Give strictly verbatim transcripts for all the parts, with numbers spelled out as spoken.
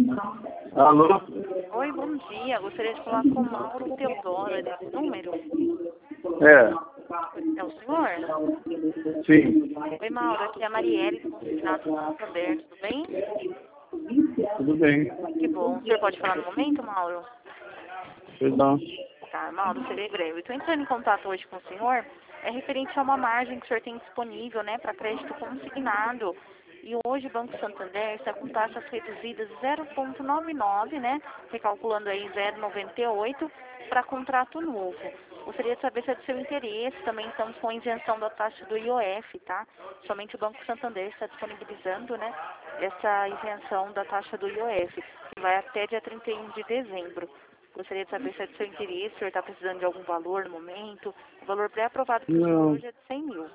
Alô? Oi, bom dia. Gostaria de falar com o Mauro Teodoro, desse número. É, É o senhor? sim, Oi, Mauro. Aqui é a Marielle, do Consignado do Santander. Tudo bem? tudo bem. Que bom. O senhor pode falar no momento, Mauro? Perdão. Tá, Mauro, serei breve. Estou entrando em contato hoje com o senhor. É referente a uma margem que o senhor tem disponível, né, para crédito consignado. E hoje o Banco Santander está com taxas reduzidas zero vírgula noventa e nove, né, recalculando aí zero vírgula noventa e oito para contrato novo. Gostaria de saber se é do seu interesse. Também estamos com isenção da taxa do I O F, tá? Somente o Banco Santander está disponibilizando, né, essa isenção da taxa do I O F, que vai até dia trinta e um de dezembro. Gostaria de saber se é do seu interesse, o senhor está precisando de algum valor no momento. O valor pré-aprovado para o senhor Não, hoje é de cem mil.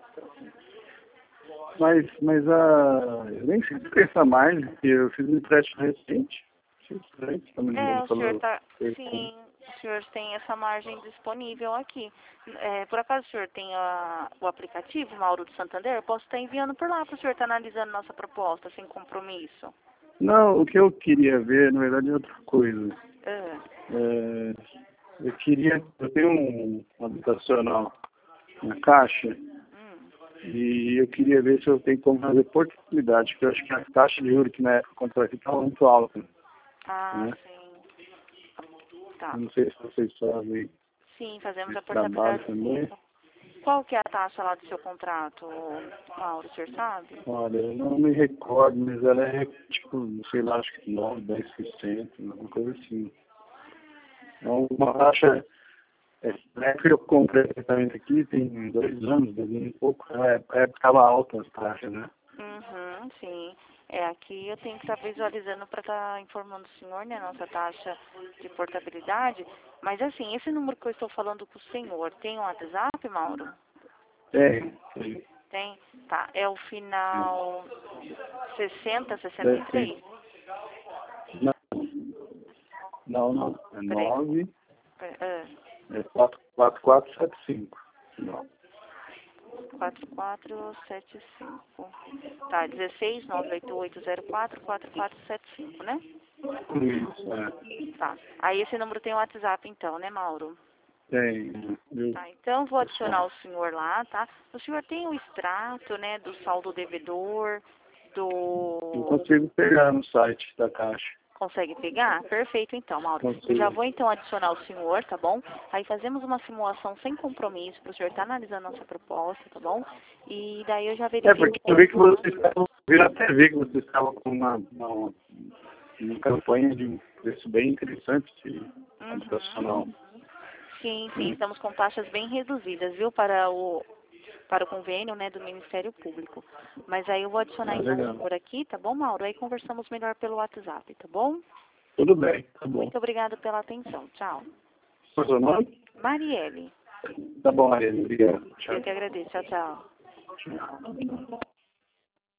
mas, mas a... eu nem sei se tem essa margem, porque eu fiz um empréstimo recente. Achei estranho, se não me É, engano, o senhor falou. está... Sim, o senhor tem essa margem disponível aqui. É, por acaso o senhor tem a, o aplicativo, Mauro do Santander? Eu posso estar enviando por lá para o senhor estar analisando nossa proposta, sem compromisso. Não, o que eu queria ver, na verdade, é outra coisa. Ah, É, eu queria, eu tenho um, um habitacional na Caixa, hum. e eu queria ver se eu tenho como fazer portabilidade, porque eu acho que a taxa de juros que na época contratei estava muito alta, Ah, né? sim. Tá. Eu não sei se vocês fazem Sim, fazemos a esse trabalho portabilidade. também. Qual que é a taxa lá do seu contrato, Mauro, o senhor sabe? Olha, eu não me recordo, mas ela é tipo, sei lá, acho que nove, dez por cento, uma coisa assim. É uma taxa, é, na época que eu comprei apartamento aqui, tem dois anos, dois anos e pouco, na época estava alta as taxas, né? Uhum, sim. É, aqui eu tenho que estar visualizando para estar informando o senhor, né, nossa taxa de portabilidade. Mas assim, esse número que eu estou falando com o senhor, tem um WhatsApp, Mauro? Tem, tem. Tem? Tá, é o final sessenta, sessenta e Deve ter. três? Não, não, não. É Peraí. nove, Peraí, ah, é quatro quatro quatro sete cinco. Não. quatro quatro sete cinco. Tá, dezesseis, nove oito oito zero quatro, quatro quatro sete cinco, né? Isso, é. Tá. Aí esse número tem o WhatsApp então, né, Mauro? Tem, viu? Tá, então vou adicionar Pessoal. o senhor lá, tá? O senhor tem o extrato, né, do saldo devedor, Eu do... consigo pegar no site da Caixa. Consegue pegar? Perfeito, então, Mauro. Eu já Consigo. vou, então, adicionar o senhor, tá bom? Aí fazemos uma simulação sem compromisso para o senhor estar analisando nossa proposta, tá bom? E daí eu já É, verifico... porque eu vi que vocês estavam, eu até vi que vocês estavam com uma, uma, uma campanha de um preço bem interessante de habitacional. Uhum. Sim, sim, estamos com taxas bem reduzidas, viu, para o... para o convênio, né, do Ministério Público. Mas aí eu vou adicionar Ah, então legal. por aqui, tá bom, Mauro? Aí conversamos melhor pelo WhatsApp, tá bom? Tudo bem, tá bom. Muito obrigada pela atenção. Tchau. Qual é o seu nome? Marielle. Tá bom, Ariane. Obrigado. Eu Tchau. que agradeço. Tchau, tchau. Tchau.